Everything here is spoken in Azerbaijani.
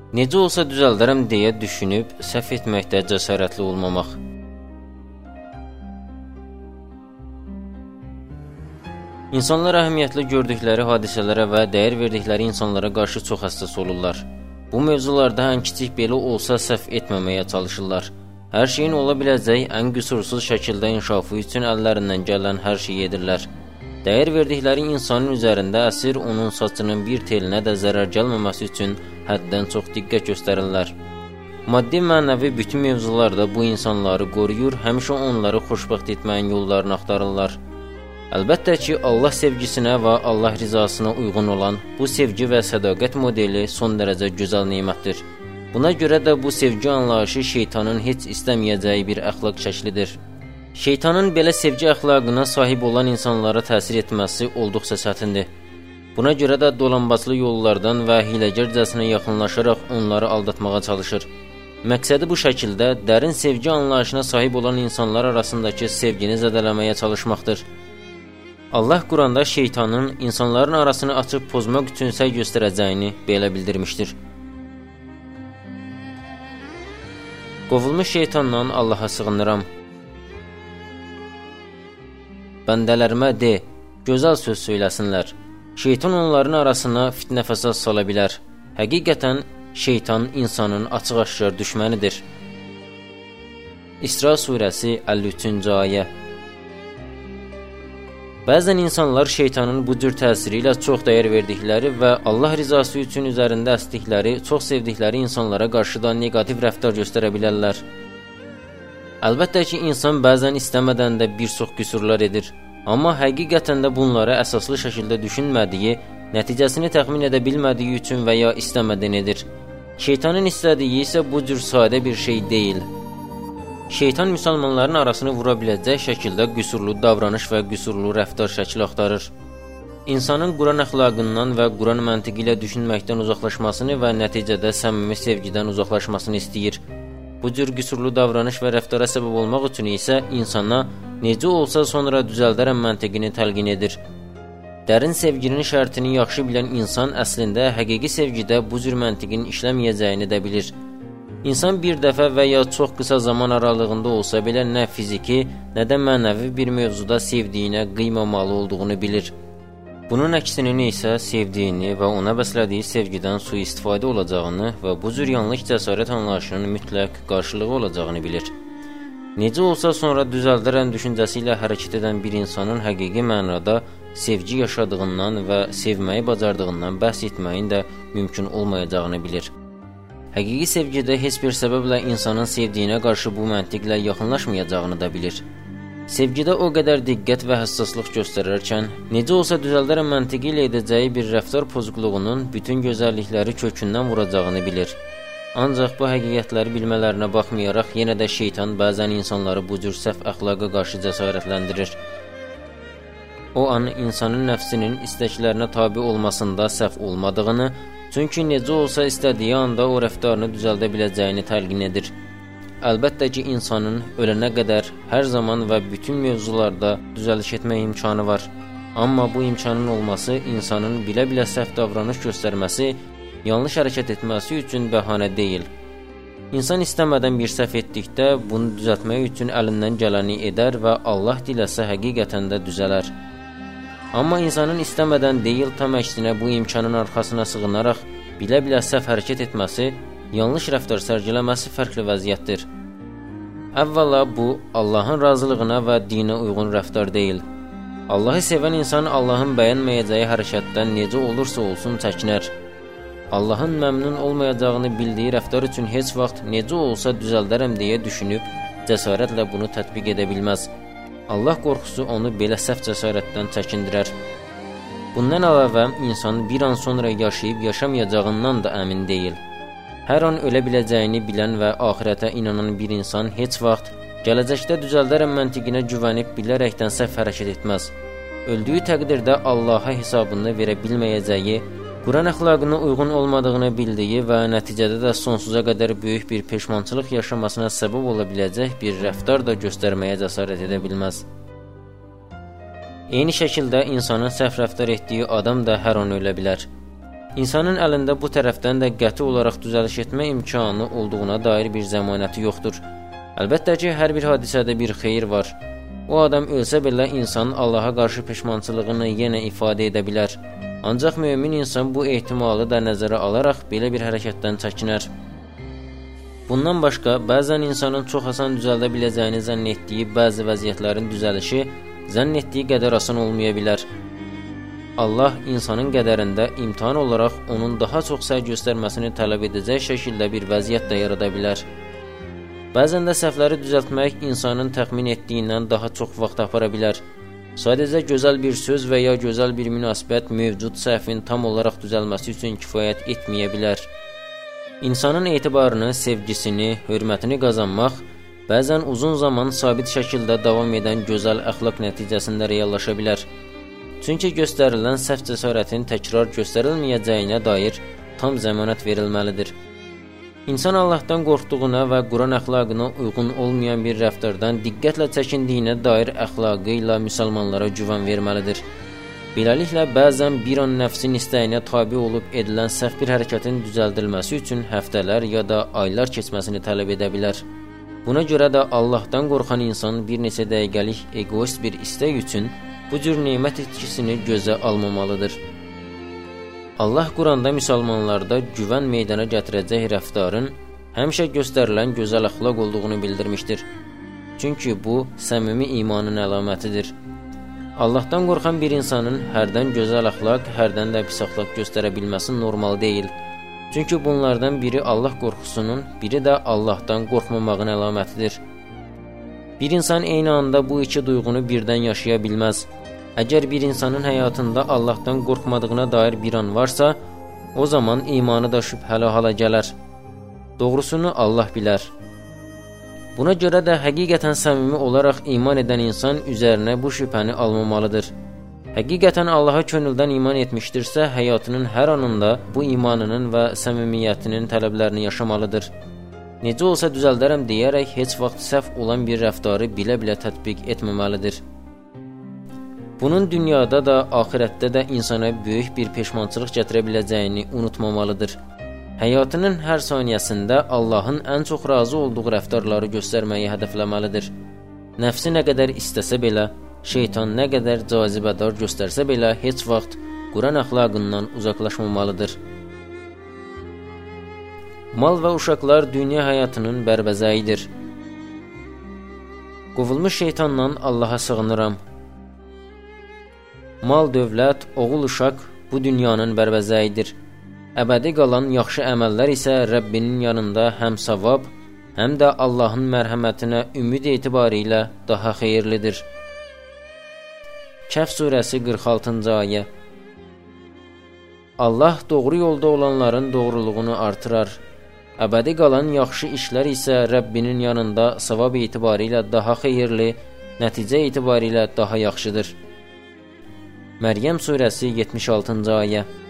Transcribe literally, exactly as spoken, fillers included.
Necə olsa düzəldərəm deyə düşünüb, səhv etməkdə cəsarətli olmamaq. İnsanlar əhəmiyyətli gördükləri hadisələrə və dəyər verdikləri insanlara qarşı çox həssas olurlar. Bu mövzularda ən kiçik belə olsa səhv etməməyə çalışırlar. Hər şeyin ola biləcək ən qüsursuz şəkildə inkişafı üçün əllərindən gələn hər şeyi edirlər. Dəyər verdikləri insanın üzərində əsir onun saçının bir telinə də zərər gəlməməsi üçün həddən çox diqqət göstərirlər. Maddi mənəvi bütün mövzularda bu insanları qoruyur, həmişə onları xoşbəxt etməyin yollarını axtarırlar. Əlbəttə ki, Allah sevgisinə və Allah rizasına uyğun olan bu sevgi və sədaqət modeli son dərəcə gözəl nemətdir. Buna görə də bu sevgi anlayışı şeytanın heç istəməyəcəyi bir əxlaq şəklidir. Şeytanın belə sevgi əxlaqına sahib olan insanlara təsir etməsi olduqca çətindir. Buna görə də dolanbaclı yollardan və hiləgərcəsinə yaxınlaşaraq onları aldatmağa çalışır. Məqsədi bu şəkildə dərin sevgi anlayışına sahib olan insanlar arasındakı sevgini zədələməyə çalışmaqdır. Allah Quranda şeytanın insanların arasını açıb pozmaq üçün səy göstərəcəyini belə bildirmişdir. Qovulmuş şeytandan Allaha sığınıram. Bəndələrimə de, gözəl söz söyləsinlər. Şeytan onların arasına fitnə fəsad sala bilər. Həqiqətən şeytan insanın açıq-aşkar düşmənidir. İsra surəsi əlli üçüncü ayə. Bəzən insanlar şeytanın bu cür təsiri ilə çox dəyər verdikləri və Allah rizası üçün üzərində əsdikləri, çox sevdikləri insanlara qarşı da negativ rəftar göstərə bilərlər. Əlbəttə ki, insan bəzən istəmədən də bir çox qüsurlar edir. Amma həqiqətən də bunları əsaslı şəkildə düşünmədiyi, nəticəsini təxmin edə bilmədiyi üçün və ya istəmədən edir. Şeytanın istədiyi isə bu cür sadə bir şey deyil. Şeytan müsəlmanların arasını vura biləcək şəkildə qüsurlu davranış və qüsurlu rəftar şəkli axtarır. İnsanın Quran əxlaqından və Quran məntiqi ilə düşünməkdən uzaqlaşmasını və nəticədə səmimi sevgidən uzaqlaşmasını istəyir. Bu cür qüsurlu davranış və rəftara səbəb olmaq üçün isə insana necə olsa sonra düzəldərəm məntiqini təlqin edir. Dərin sevginin şərtini yaxşı bilən insan əslində həqiqi sevgidə bu cür məntiqin işləməyəcəyini də bilir. İnsan bir dəfə və ya çox qısa zaman aralığında olsa belə nə fiziki, nə də mənəvi bir mövzuda sevdiyinə qıymamalı olduğunu bilir. Bunun əksinin isə sevdiyini və ona bəslədiyi sevgidən sui-istifadə olacağını və bu cür yanlış cəsarət anlayışının mütləq qarşılığı olacağını bilir. Necə olsa sonra düzəldərəm düşüncəsi ilə hərəkət edən bir insanın həqiqi mənada sevgi yaşadığından və sevməyi bacardığından bəhs etməyin də mümkün olmayacağını bilir. Həqiqi sevgidə heç bir səbəblə insanın sevdiyinə qarşı bu məntiqlə yaxınlaşmayacağını da bilir. Sevgidə o qədər diqqət və həssaslıq göstərərkən, necə olsa düzəldərəm məntiqi ilə edəcəyi bir rəftar pozukluğunun bütün gözəllikləri kökündən vuracağını bilir. Ancaq bu həqiqətləri bilmələrinə baxmayaraq, yenə də şeytan bəzən insanları bu cür səhv əxlaqa qarşı cəsarətləndirir. O an insanın nəfsinin istəklərinə tabi olmasında səhv olmadığını, çünki necə olsa istədiyi anda o rəftarını düzəldə biləcəyini təlqin edir. Əlbəttə ki, insanın ölənə qədər hər zaman və bütün mövzularda düzəliş etmək imkanı var. Amma bu imkanın olması insanın bilə-bilə səhv davranış göstərməsi, yanlış hərəkət etməsi üçün bəhanə deyil. İnsan istəmədən bir səhv etdikdə bunu düzəltmək üçün əlindən gələni edər və Allah diləsə həqiqətən də düzələr. Amma insanın istəmədən deyil, tam əksinə bu imkanın arxasına sığınaraq bilə-bilə səhv hərəkət etməsi, yanlış rəftar sərgiləməsi fərqli vəziyyətdir. Əvvəla bu, Allahın razılığına və dinə uyğun rəftar deyil. Allahı sevən insan Allahın bəyənməyəcəyi hərəkətdən necə olursa olsun çəkinər. Allahın məmnun olmayacağını bildiyi rəftar üçün heç vaxt necə olsa düzəldərəm deyə düşünüb, cəsarətlə bunu tətbiq edə bilməz. Allah qorxusu onu belə səhv cəsarətdən çəkindirər. Bundan əlavə, insan bir an sonra yaşayıb yaşamayacağından da əmin deyil. Hər an ölə biləcəyini bilən və axirətə inanan bir insan heç vaxt gələcəkdə düzəldərəm məntiqinə güvənib bilərəkdən səhv hərəkət etməz. Öldüyü təqdirdə Allaha hesabını verə bilməyəcəyi, Quran əxlaqına uyğun olmadığını bildiyi və nəticədə də sonsuza qədər böyük bir peşmançılıq yaşamasına səbəb ola biləcək bir rəftar da göstərməyə cəsarət edə bilməz. Eyni şəkildə insanın səhv rəftar etdiyi adam da hər an ölə bilər. İnsanın əlində bu tərəfdən də qəti olaraq düzəliş etmə imkanı olduğuna dair bir zəmanəti yoxdur. Əlbəttə ki, hər bir hadisədə bir xeyir var. O adam ölsə belə insanın Allaha qarşı peşmançılığını yenə ifadə edə bilər. Ancaq mömin insan bu ehtimalı da nəzərə alaraq belə bir hərəkətdən çəkinər. Bundan başqa, bəzən insanın çox asan düzəldə biləcəyini zənn etdiyi bəzi vəziyyətlərin düzəlişi zənn etdiyi qədər asan olmaya bilər. Allah insanın qədərində imtahan olaraq onun daha çox səy göstərməsini tələb edəcək şəkildə bir vəziyyət də yarada bilər. Bəzən də səhvləri düzəltmək insanın təxmin etdiyindən daha çox vaxt apara bilər. Sadəcə gözəl bir söz və ya gözəl bir münasibət mövcud səhvin tam olaraq düzəlməsi üçün kifayət etməyə bilər. İnsanın etibarını, sevgisini, hörmətini qazanmaq bəzən uzun zaman sabit şəkildə davam edən gözəl əxlaq nəticəsində reallaşa bilər. Çünki göstərilən səhv cəsarətin təkrar göstərilməyəcəyinə dair tam zəmanət verilməlidir. İnsan Allahdan qorxduğuna və Quran əxlaqına uyğun olmayan bir rəftardan diqqətlə çəkindiyinə dair əxlaqı ilə müsəlmanlara güvən verməlidir. Beləliklə, bəzən bir an nəfsin istəyinə tabi olub edilən səhv bir hərəkətin düzəldilməsi üçün həftələr ya da aylar keçməsini tələb edə bilər. Buna görə də Allahdan qorxan insan bir neçə dəqiqəlik egoist bir istək üçün bu cür nemət etkisini gözə almamalıdır. Allah Quranda müsəlmanlarda güvən meydana gətirəcək rəftarın həmişə göstərilən gözəl əxlaq olduğunu bildirmişdir. Çünki bu, səmimi imanın əlamətidir. Allahdan qorxan bir insanın hərdən gözəl əxlaq, hərdən də pis əxlaq göstərə bilməsi normal deyil. Çünki bunlardan biri Allah qorxusunun, biri də Allahdan qorxmamağın əlamətidir. Bir insan eyni anda bu iki duyğunu birdən yaşaya bilməz. Əgər bir insanın həyatında Allahdan qorxmadığına dair bir an varsa, o zaman imanı da şübhəli hala gələr. Doğrusunu Allah bilər. Buna görə də həqiqətən səmimi olaraq iman edən insan üzərinə bu şübhəni almamalıdır. Həqiqətən Allaha könüldən iman etmişdirsə, həyatının hər anında bu imanının və səmimiyyətinin tələblərini yaşamalıdır. Necə olsa düzəldərəm deyərək heç vaxt səhv olan bir rəftarı bilə-bilə tətbiq etməməlidir. Bunun dünyada da, axirətdə də insana böyük bir peşmançılıq gətirə biləcəyini unutmamalıdır. Həyatının hər saniyəsində Allahın ən çox razı olduğu rəftarları göstərməyi hədəfləməlidir. Nəfsi nə qədər istəsə belə, şeytan nə qədər cazibədar göstərsə belə heç vaxt Quran əxlaqından uzaqlaşmamalıdır. Mal və uşaqlar dünya həyatının bərbəzəyidir. Qovulmuş şeytandan Allaha sığınıram. Mal, dövlət, oğul, uşaq bu dünyanın bərbəzəyidir. Əbədi qalan yaxşı əməllər isə Rəbbinin yanında həm savab, həm də Allahın mərhəmətinə ümid etibarilə daha xeyirlidir. Kəhf surəsi qırx altıncı ayə. Allah doğru yolda olanların doğruluğunu artırar. Əbədi qalan yaxşı işlər isə Rəbbinin yanında savab etibarilə daha xeyirli, nəticə etibarilə daha yaxşıdır. Məryəm surəsi yetmiş altıncı ayə.